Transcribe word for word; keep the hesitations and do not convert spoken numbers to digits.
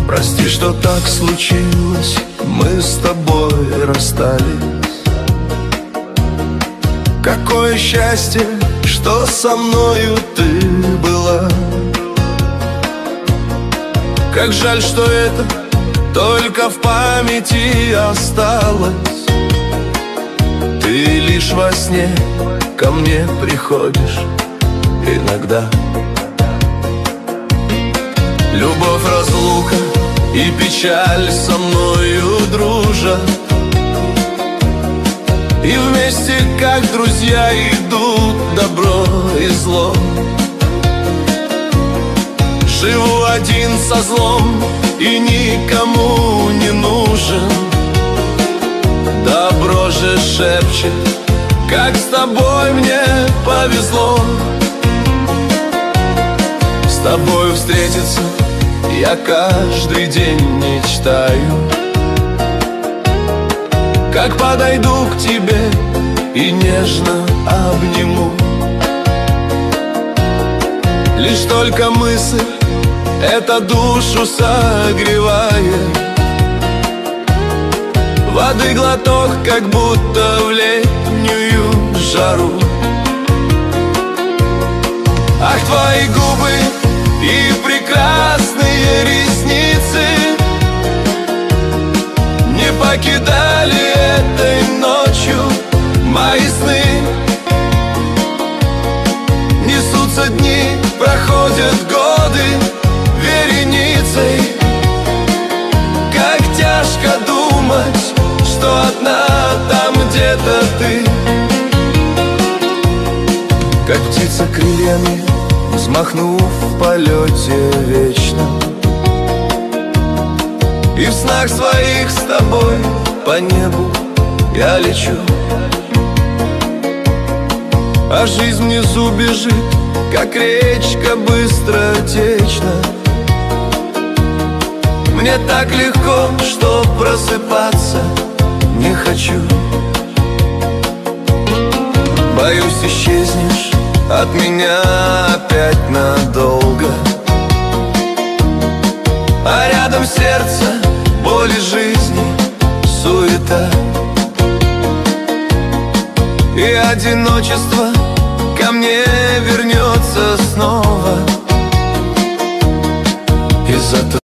Прости, что так случилось, мы с тобой расстались. Какое счастье, что со мною ты была. Как жаль, что это только в памяти осталось. Ты лишь во сне ко мне приходишь иногда. Любовь, разлука и печаль со мною дружат, и вместе, как друзья, идут добро и зло. Живу один со злом и никому не нужен. Добро же шепчет, как с тобой мне повезло. С тобой встретиться я каждый день мечтаю. Как подойду к тебе и нежно обниму. Лишь только мысль эта душу согревает. Воды глоток, как будто в летнюю жару. Ах, твои губы и прекрасные ресницы не покидали этой ночью мои сны. Несутся дни, проходят годы вереницей. Как тяжко думать, что одна там где-то ты. Как птица крыльями, взмахнув в полете вечно, и в снах своих с тобой по небу я лечу. А жизнь внизу бежит, как речка быстротечна. Мне так легко, что просыпаться не хочу. Боюсь, исчезнешь от меня опять надолго, а рядом сердце, боли жизни, суета. И одиночество ко мне вернется снова. Из-за